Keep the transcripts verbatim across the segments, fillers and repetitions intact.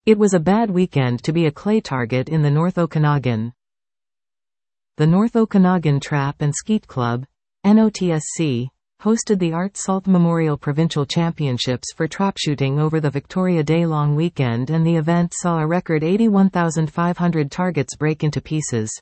It was a bad weekend to be a clay target in the North Okanagan. The North Okanagan Trap and Skeet Club, N O T S C, hosted the Art Salt Memorial Provincial Championships for trap shooting over the Victoria Day long weekend, and the event saw a record eighty-one thousand five hundred targets break into pieces.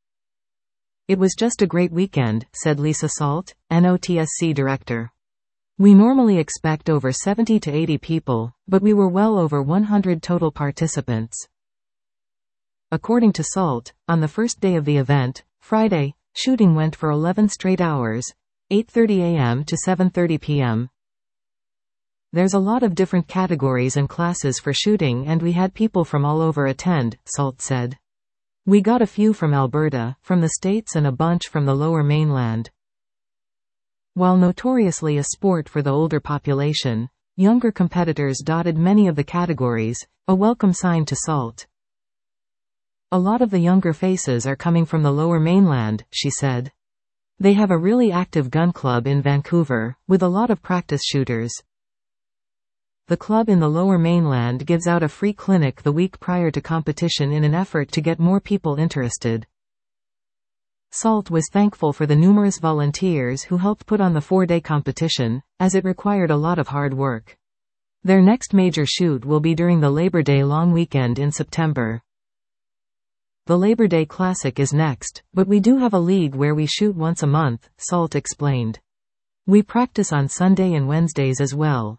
It was just a great weekend, said Lisa Salt, N O T S C director. We normally expect over seventy to eighty people, but we were well over one hundred total participants. According to Salt, on the first day of the event, Friday, shooting went for eleven straight hours, eight thirty a m to seven thirty p m There's a lot of different categories and classes for shooting, and we had people from all over attend, Salt said. We got a few from Alberta, from the States, and a bunch from the Lower Mainland. While notoriously a sport for the older population, younger competitors dotted many of the categories, a welcome sign to Salt. A lot of the younger faces are coming from the Lower Mainland, she said. They have a really active gun club in Vancouver, with a lot of practice shooters. The club in the Lower Mainland gives out a free clinic the week prior to competition in an effort to get more people interested. Salt was thankful for the numerous volunteers who helped put on the four-day competition, as it required a lot of hard work. Their next major shoot will be during the Labor Day long weekend in September. The Labor Day Classic is next, but we do have a league where we shoot once a month, Salt explained. We practice on Sunday and Wednesdays as well.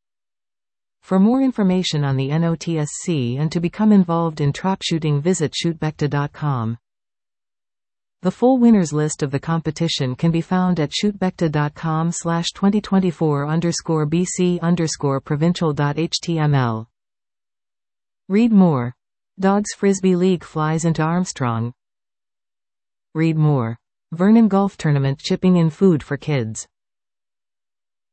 For more information on the N O T S C and to become involved in trap shooting, visit shootbecta dot com. The full winners list of the competition can be found at shootbecta dot com slash twenty twenty-four underscore BC underscore provincial dot H T M L. Read more. Dogs Frisbee League flies into Armstrong. Read more. Vernon Golf Tournament chipping in food for kids.